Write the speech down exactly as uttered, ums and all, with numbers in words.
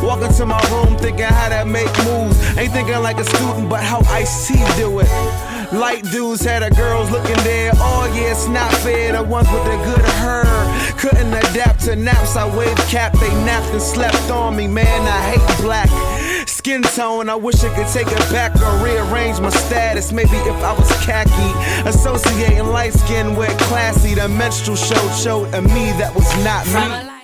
Walking to my room thinking how to make moves. Ain't thinking like a student, but how Ice-T do it. Light dudes had the girls looking there. Oh yeah, it's not fair. The ones with the good hair couldn't adapt to naps. I waved cap, they napped and slept on me. Man, I hate black skin tone. I wish I could take it back or rearrange my status. Maybe if I was khaki, associating light skin with classy. The menstrual show showed a me that was not me.